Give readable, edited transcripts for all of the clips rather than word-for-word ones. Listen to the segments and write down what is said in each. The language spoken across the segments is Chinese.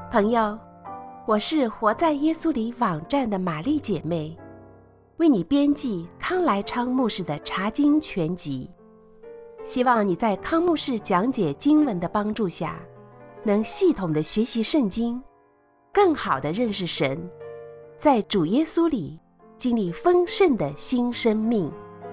朋友，我是活在耶稣里网站的玛丽姐妹，为你编辑康来昌牧师的查经全集，希望你在康牧师讲解经文的帮助下，能系统的学习圣经，更好的认识神，在主耶稣里经历丰盛的新生命。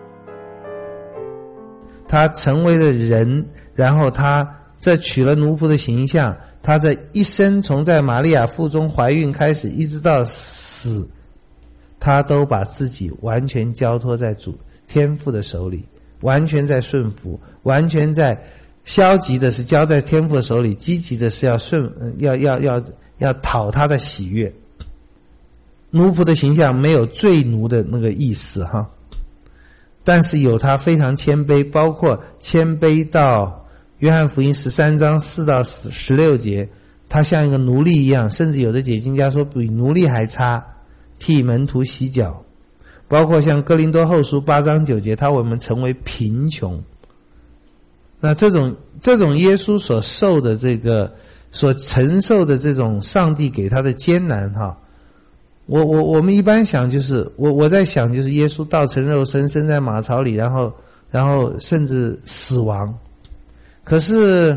他成为了人，然后他这取了奴仆的形象，他这一生从在玛利亚腹中怀孕开始一直到死，他都把自己完全交托在主天父的手里，完全在顺服，完全在消极的是交在天父的手里，积极的是要讨他的喜悦。奴仆的形象没有罪奴的那个意思哈，但是有他非常谦卑，包括谦卑到约翰福音13章4到16节，他像一个奴隶一样，甚至有的解经家说比奴隶还差，替门徒洗脚。包括像哥林多后书8章9节，他为我们成为贫穷。那这种耶稣所受的这个所承受的这种上帝给他的艰难哈，我们一般想就是我在想就是耶稣道成肉身，生在马槽里，然后甚至死亡。可是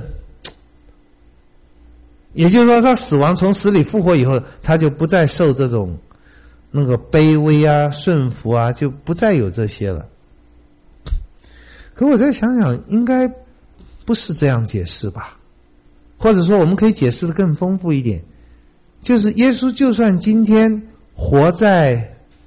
也就是说他死亡从死里复活以后，他就不再受这种那个卑微啊顺服啊，就不再有这些了。可我再想想，应该不是这样解释吧，或者说我们可以解释的更丰富一点，就是耶稣就算今天活在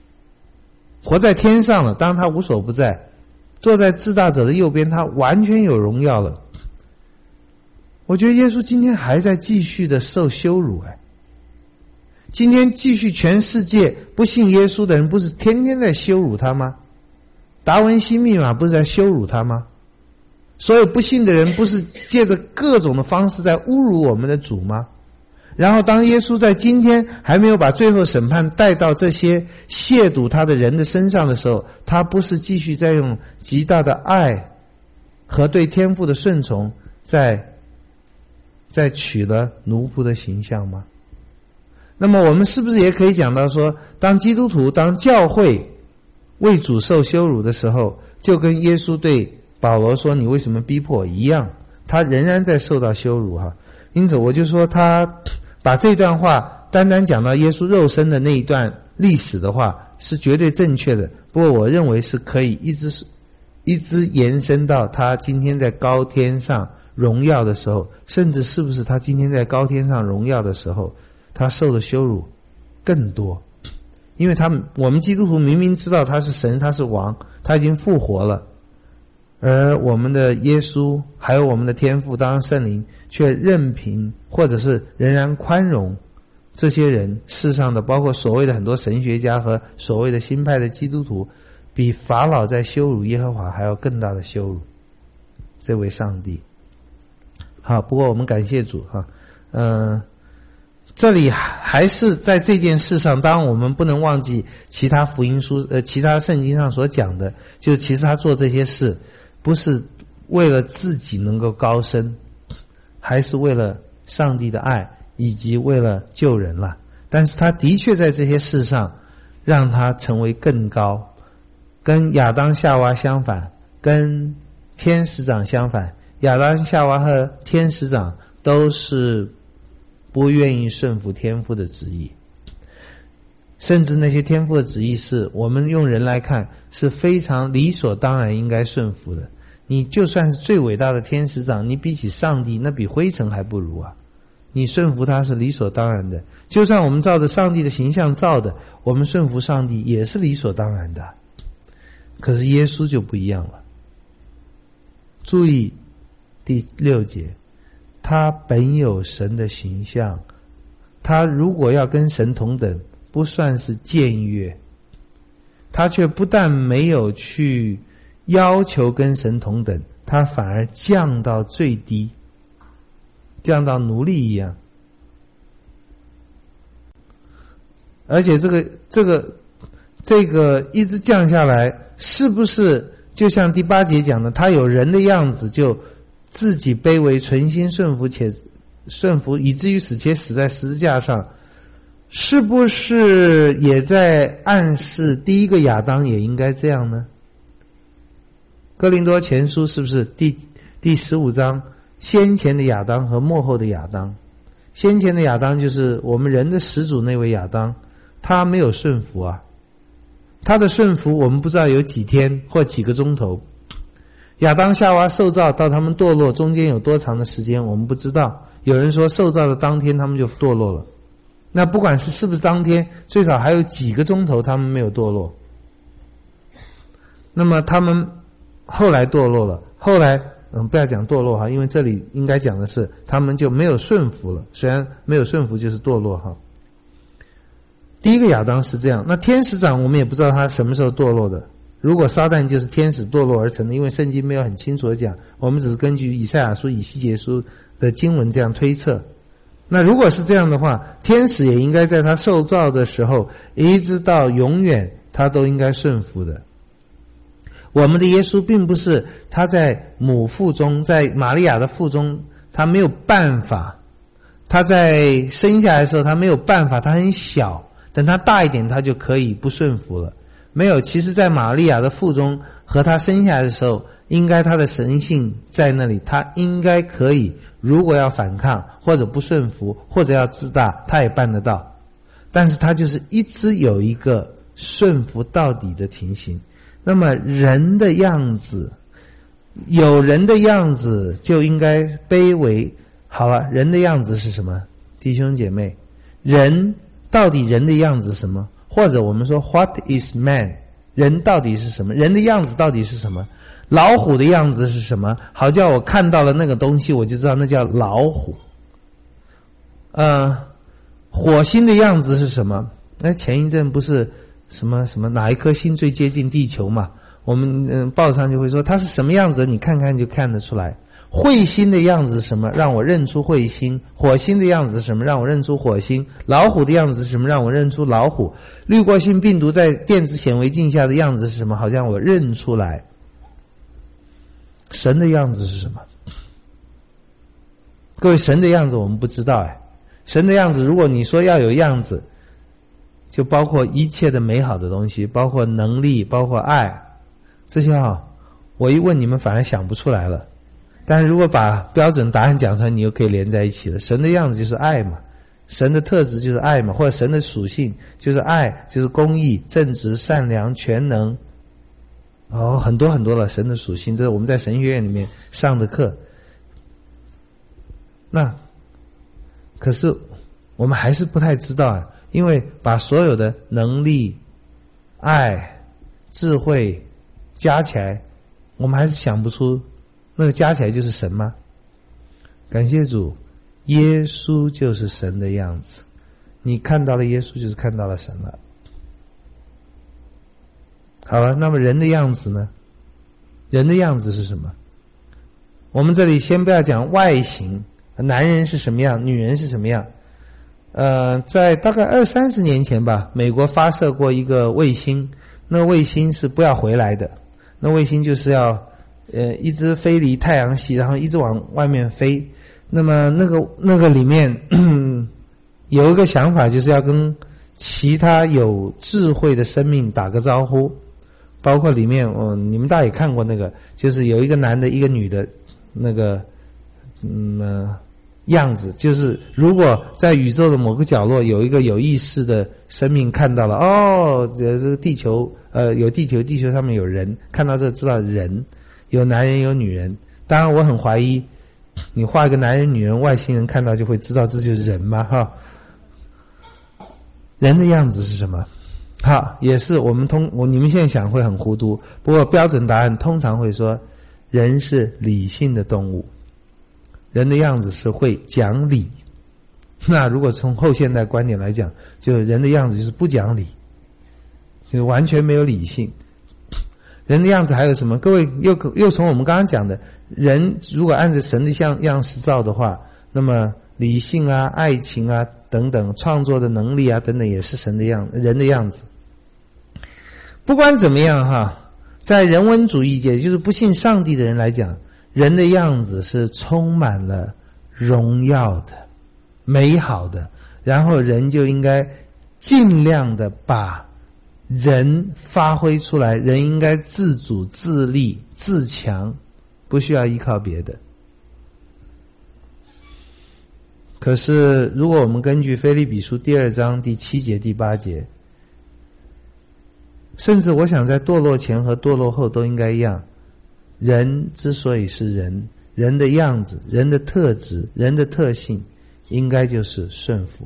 天上了，当然他无所不在，坐在至大者的右边，他完全有荣耀了。我觉得耶稣今天还在继续的受羞辱今天继续全世界不信耶稣的人不是天天在羞辱他吗？达文西密码不是在羞辱他吗？所有不信的人不是借着各种的方式在侮辱我们的主吗？然后当耶稣在今天还没有把最后审判带到这些亵渎他的人的身上的时候，他不是继续在用极大的爱和对天父的顺从在取了奴仆的形象吗？那么我们是不是也可以讲到说，当基督徒当教会为主受羞辱的时候，就跟耶稣对保罗说你为什么逼迫我一样，他仍然在受到羞辱哈。因此我就说他把这段话单单讲到耶稣肉身的那一段历史的话是绝对正确的，不过我认为是可以一直延伸到他今天在高天上荣耀的时候，甚至是不是他今天在高天上荣耀的时候他受的羞辱更多。因为我们基督徒明明知道他是神，他是王，他已经复活了，而我们的耶稣还有我们的天父当然圣灵却任凭或者是仍然宽容这些人，世上的包括所谓的很多神学家和所谓的新派的基督徒，比法老在羞辱耶和华还要更大的羞辱这位上帝。好，不过我们感谢主哈，这里还是在这件事上，当然我们不能忘记其他福音书其他圣经上所讲的，就其实他做这些事不是为了自己能够高升，还是为了上帝的爱以及为了救人了。但是他的确在这些事上让他成为更高，跟亚当夏娃相反，跟天使长相反。亚当夏娃和天使长都是不愿意顺服天父的旨意，甚至那些天父的旨意是我们用人来看是非常理所当然应该顺服的。你就算是最伟大的天使长，你比起上帝那比灰尘还不如啊，你顺服他是理所当然的。就算我们照着上帝的形象造的，我们顺服上帝也是理所当然的。可是耶稣就不一样了。注意第6节，他本有神的形象，他如果要跟神同等，不算是僭越，他却不但没有去要求跟神同等，他反而降到最低，降到奴隶一样。而且这个一直降下来，是不是就像第8节讲的，他有人的样子，就自己卑微，存心顺服，且顺服，以至于死，且死在十字架上，是不是也在暗示第一个亚当也应该这样呢？哥林多前书是不是第15章，先前的亚当和末后的亚当？先前的亚当就是我们人的始祖那位亚当，他没有顺服啊，他的顺服我们不知道有几天或几个钟头。亚当夏娃受造到他们堕落中间有多长的时间我们不知道，有人说受造的当天他们就堕落了，那不管是不是当天，最少还有几个钟头他们没有堕落。那么他们后来堕落了，后来不要讲堕落哈，因为这里应该讲的是他们就没有顺服了，虽然没有顺服就是堕落哈。第一个亚当是这样，那天使长我们也不知道他什么时候堕落的，如果撒旦就是天使堕落而成的，因为圣经没有很清楚的讲，我们只是根据以赛亚书、以西结书的经文这样推测。那如果是这样的话，天使也应该在他受造的时候一直到永远他都应该顺服的。我们的耶稣并不是他在母腹中，在玛利亚的腹中他没有办法，他在生下来的时候他没有办法，他很小，等他大一点他就可以不顺服了。没有，其实在玛利亚的腹中和他生下来的时候，应该他的神性在那里，他应该可以，如果要反抗或者不顺服或者要自大，他也办得到。但是他就是一直有一个顺服到底的情形。那么人的样子，有人的样子就应该卑微。好了，人的样子是什么？弟兄姐妹，人到底人的样子是什么？或者我们说 What is man？ 人到底是什么？人的样子到底是什么？老虎的样子是什么？好叫我看到了那个东西我就知道那叫老虎。火星的样子是什么？前一阵不是什么哪一颗星最接近地球嘛，我们报上就会说它是什么样子，你看看就看得出来。彗星的样子是什么？让我认出彗星。火星的样子是什么？让我认出火星。老虎的样子是什么？让我认出老虎。滤过性病毒在电子显微镜下的样子是什么？好像我认出来。神的样子是什么？各位，神的样子我们不知道神的样子，如果你说要有样子，就包括一切的美好的东西，包括能力，包括爱，这些我一问你们反而想不出来了。但是如果把标准答案讲出来，你又可以连在一起了。神的样子就是爱嘛，神的特质就是爱嘛，或者神的属性就是爱，就是公义、正直、善良、全能。很多很多了，神的属性，这是我们在神学院里面上的课。那可是我们还是不太知道因为把所有的能力、爱、智慧加起来，我们还是想不出那个加起来就是神吗？感谢主，耶稣就是神的样子。你看到了耶稣，就是看到了神了。好了，那么人的样子呢？人的样子是什么？我们这里先不要讲外形，男人是什么样，女人是什么样。在大概20-30年前吧，美国发射过一个卫星，那个卫星是不要回来的，那卫星就是要一直飞离太阳系，然后一直往外面飞。那么那个里面有一个想法，就是要跟其他有智慧的生命打个招呼。包括里面你们大家也看过那个，就是有一个男的一个女的那个样子，就是如果在宇宙的某个角落有一个有意识的生命看到了这个地球有地球上面有人，看到这知道人有男人有女人。当然我很怀疑你画一个男人女人，外星人看到就会知道这就是人吗？人的样子是什么？好，也是你们现在想会很糊涂，不过标准答案通常会说人是理性的动物，人的样子是会讲理。那如果从后现代观点来讲，就人的样子就是不讲理，就是完全没有理性。人的样子还有什么？各位又从我们刚刚讲的，人如果按照神的样式造的话，那么理性啊、爱情啊等等，创作的能力啊等等，也是人的样子。不管怎么样在人文主义界，就是不信上帝的人来讲，人的样子是充满了荣耀的、美好的，然后人就应该尽量的把人发挥出来，人应该自主、自立、自强，不需要依靠别的。可是如果我们根据腓立比书第2章第7节第8节，甚至我想在堕落前和堕落后都应该一样，人之所以是人，人的样子、人的特质、人的特性应该就是顺服。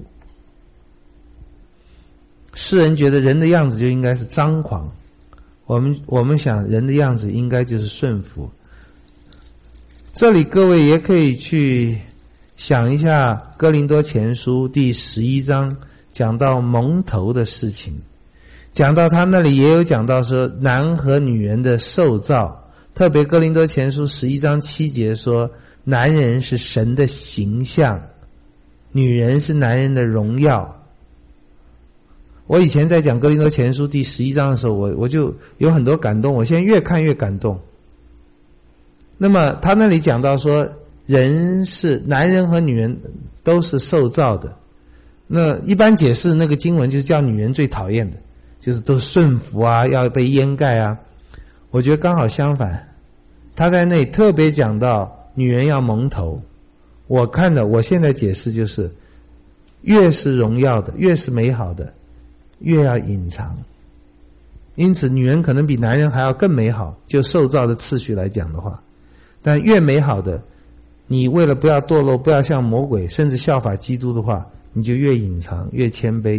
世人觉得人的样子就应该是张狂，我们想人的样子应该就是顺服。这里各位也可以去想一下哥林多前书第11章讲到蒙头的事情，讲到他那里也有讲到说男和女人的受造，特别哥林多前书11章7节说男人是神的形象，女人是男人的荣耀。我以前在讲哥林多前书第11章的时候，我就有很多感动，我现在越看越感动。那么他那里讲到说人是男人和女人都是受造的，那一般解释那个经文就是叫女人最讨厌的，就是都顺服啊，要被掩盖啊。我觉得刚好相反，他在那里特别讲到女人要蒙头。我现在解释就是越是荣耀的，越是美好的，越要隐藏。因此女人可能比男人还要更美好，就受造的次序来讲的话，但越美好的，你为了不要堕落，不要像魔鬼，甚至效法基督的话，你就越隐藏，越谦卑。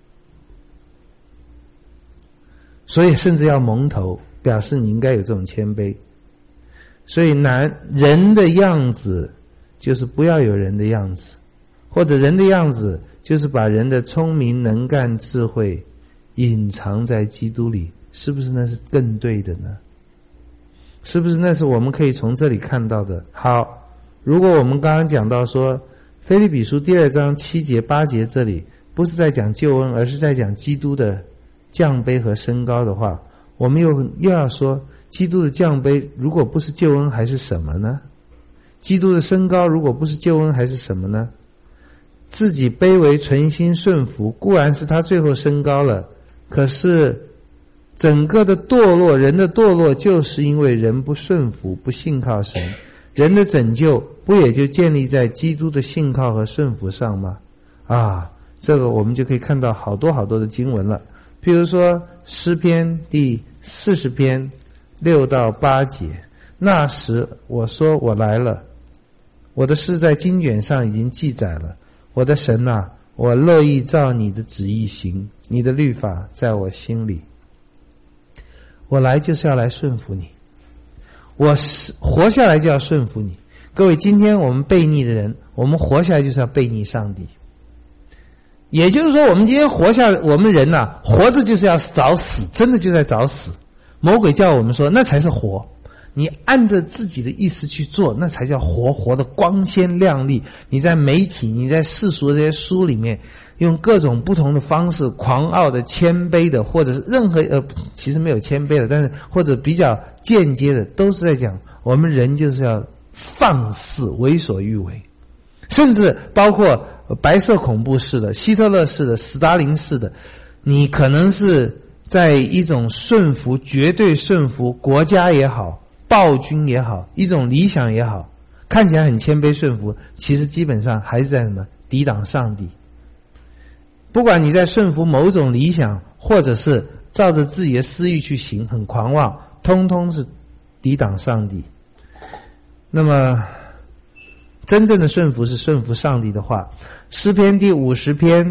所以甚至要蒙头，表示你应该有这种谦卑。所以人的样子就是不要有人的样子，或者人的样子就是把人的聪明、能干、智慧隐藏在基督里，是不是那是更对的呢？是不是那是我们可以从这里看到的？好，如果我们刚刚讲到说腓立比书第2章7节8节这里不是在讲救恩，而是在讲基督的降卑和升高的话，我们又要说基督的降卑如果不是救恩还是什么呢？基督的升高如果不是救恩还是什么呢？自己卑微存心顺服固然是他最后升高了，可是整个的堕落，人的堕落就是因为人不顺服，不信靠神。人的拯救不也就建立在基督的信靠和顺服上吗？这个我们就可以看到好多好多的经文了。譬如说诗篇第40篇6到8节，那时我说我来了，我的事在经卷上已经记载了。我的神啊，我乐意照你的旨意行，你的律法在我心里。我来就是要来顺服你，我活下来就要顺服你。各位，今天我们悖逆的人，我们活下来就是要悖逆上帝。也就是说，我们今天我们人活着就是要找死，真的就在找死。魔鬼叫我们说，那才是活。你按着自己的意思去做，那才叫活，活得光鲜亮丽。你在媒体，你在世俗的这些书里面，用各种不同的方式，狂傲的、谦卑的，或者是任何其实没有谦卑的，但是或者比较间接的，都是在讲我们人就是要放肆、为所欲为，甚至包括白色恐怖式的、希特勒式的、斯大林式的，你可能是在一种顺服、绝对顺服国家也好，暴君也好，一种理想也好，看起来很谦卑顺服，其实基本上还是在什么抵挡上帝。不管你在顺服某种理想，或者是照着自己的私欲去行，很狂妄，通通是抵挡上帝。那么真正的顺服是顺服上帝的话。诗篇第50篇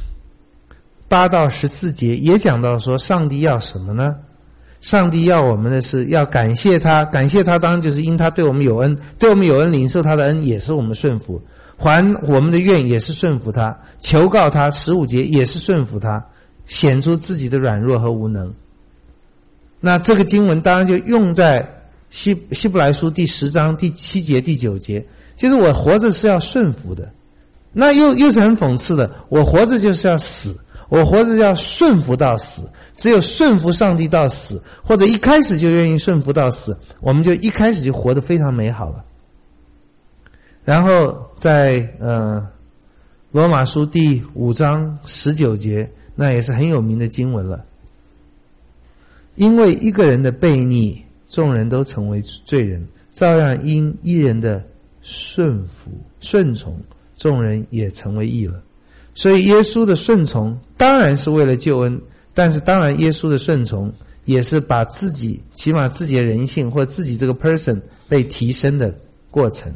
8到14节也讲到说，上帝要什么呢？上帝要我们的是要感谢他，感谢他当然就是因他对我们有恩，对我们有恩，领受他的恩也是我们顺服，还我们的愿也是顺服他，求告他15节也是顺服他，显出自己的软弱和无能。那这个经文当然就用在希伯来书第10章第7节第9节，就是我活着是要顺服的。那又是很讽刺的，我活着就是要死，我活着要顺服到死，只有顺服上帝到死，或者一开始就愿意顺服到死，我们就一开始就活得非常美好了。 然后在罗马书第5章19节，那也是很有名的经文了。因为一个人的悖逆，众人都成为罪人，照样因一人的顺从，众人也成为义了。所以耶稣的顺从当然是为了救恩，但是当然耶稣的顺从也是把自己，起码自己的人性或自己这个 person 被提升的过程。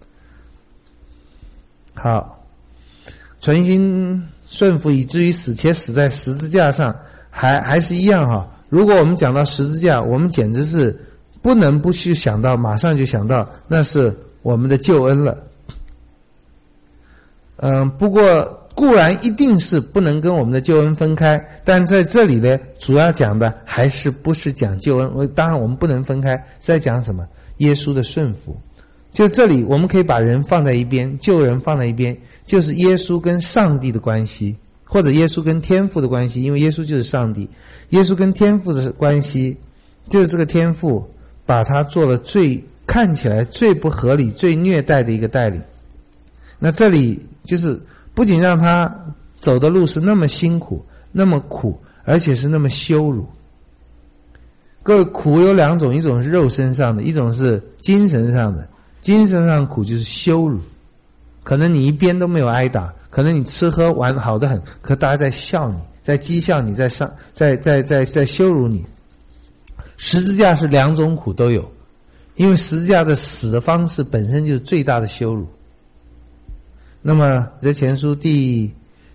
好，存心顺服以至于死，且死在十字架上，还是一样哈。如果我们讲到十字架，我们简直是不能不去想到，马上就想到那是我们的救恩了。不过固然一定是不能跟我们的救恩分开，但在这里呢，主要讲的还是不是讲救恩，当然我们不能分开，是在讲什么？耶稣的顺服。就这里我们可以把人放在一边，救人放在一边，就是耶稣跟上帝的关系，或者耶稣跟天父的关系，因为耶稣就是上帝。耶稣跟天父的关系，就是这个天父把他做了看起来最不合理、最虐待的一个代理。那这里就是不仅让他走的路是那么辛苦、那么苦，而且是那么羞辱。各位，苦有2种，一种是肉身上的，一种是精神上的。精神上苦就是羞辱，可能你一边都没有挨打，可能你吃喝玩好得很，可大家在笑你，在讥笑你，在羞辱你。十字架是2种苦都有，因为十字架的死的方式本身就是最大的羞辱。那么在前书第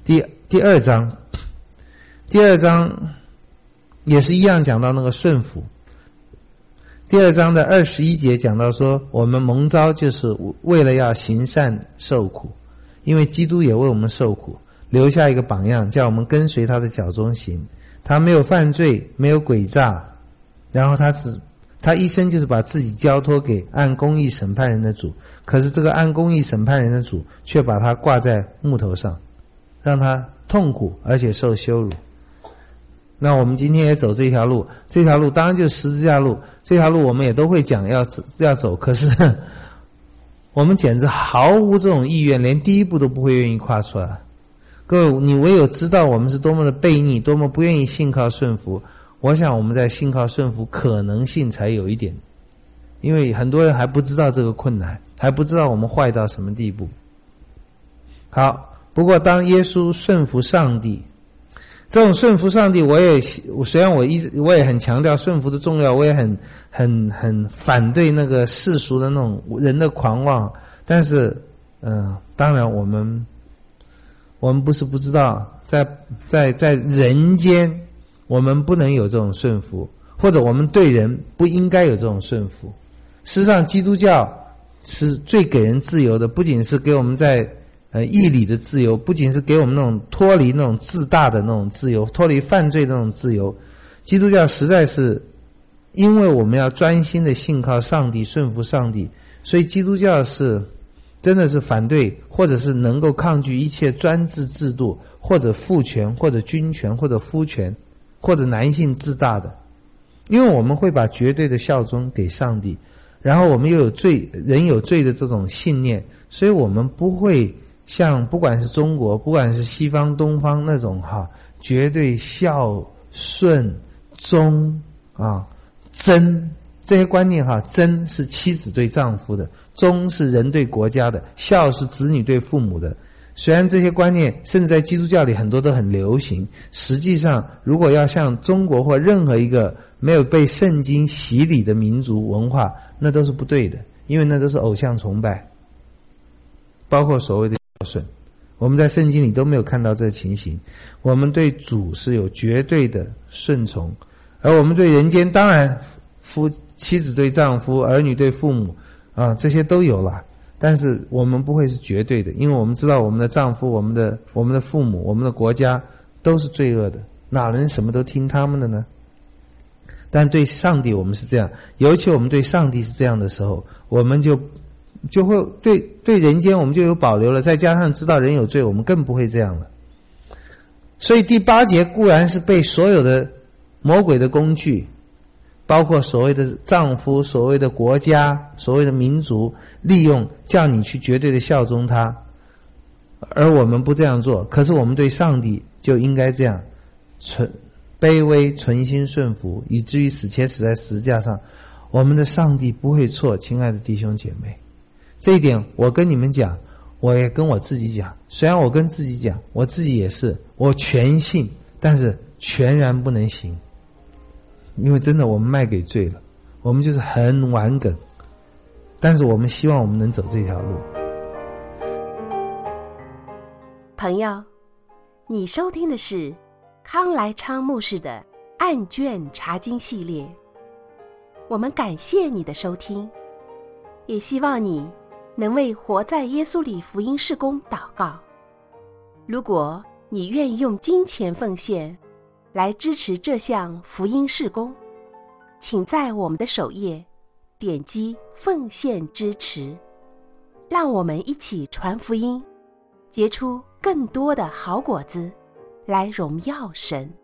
2章，第2章也是一样讲到那个顺服。第2章的21节讲到说，我们蒙召就是为了要行善受苦，因为基督也为我们受苦，留下一个榜样，叫我们跟随他的脚中行。他没有犯罪，没有诡诈，然后他一生就是把自己交托给按公义审判人的主，可是这个按公义审判人的主却把他挂在木头上，让他痛苦而且受羞辱。那我们今天也走这条路，这条路当然就是十字架路，这条路我们也都会讲要走，可是我们简直毫无这种意愿，连第一步都不会愿意跨出来。各位，你唯有知道我们是多么的悖逆，多么不愿意信靠顺服，我想我们在信靠顺服可能性才有一点，因为很多人还不知道这个困难，还不知道我们坏到什么地步。好，不过当耶稣顺服上帝，这种顺服上帝，虽然我也很强调顺服的重要，我也很反对那个世俗的那种人的狂妄，但是当然我们不是不知道，在人间我们不能有这种顺服，或者我们对人不应该有这种顺服。事实上基督教是最给人自由的，不仅是给我们在义理的自由，不仅是给我们那种脱离那种自大的那种自由，脱离犯罪的那种自由。基督教实在是因为我们要专心的信靠上帝，顺服上帝，所以基督教是真的是反对，或者是能够抗拒一切专制制度，或者父权，或者君权，或者夫权，或者男性自大的。因为我们会把绝对的效忠给上帝，然后我们又有人有罪的这种信念，所以我们不会像不管是中国，不管是西方东方那种绝对孝顺忠贞这些观念贞是妻子对丈夫的，忠是人对国家的，孝是子女对父母的。虽然这些观念甚至在基督教里很多都很流行，实际上如果要像中国或任何一个没有被圣经洗礼的民族文化，那都是不对的，因为那都是偶像崇拜，包括所谓的孝顺，我们在圣经里都没有看到这个情形。我们对主是有绝对的顺从，而我们对人间当然妻子对丈夫，儿女对父母这些都有了，但是我们不会是绝对的，因为我们知道我们的丈夫，我们的父母，我们的国家都是罪恶的，哪能什么都听他们的呢？但对上帝我们是这样，尤其我们对上帝是这样的时候，我们就会对人间我们就有保留了，再加上知道人有罪，我们更不会这样了。所以第8节固然是被所有的魔鬼的工具， 包括所谓的丈夫、所谓的国家、所谓的民族，利用叫你去绝对的效忠他，而我们不这样做。可是我们对上帝就应该这样，卑微、存心顺服，以至于死且死在十字架上。我们的上帝不会错，亲爱的弟兄姐妹，这一点我跟你们讲，我也跟我自己讲。虽然我跟自己讲，我自己也是，我全信，但是全然不能行，因为真的我们卖给罪了，我们就是很顽梗。但是我们希望我们能走这条路。 朋友，你收听的是康来昌牧师的案卷查经系列，我们感谢你的收听，也希望你能为活在耶稣里福音事工祷告。如果你愿意用金钱奉献来支持这项福音事工，请在我们的首页点击奉献支持，让我们一起传福音，结出更多的好果子，来荣耀神。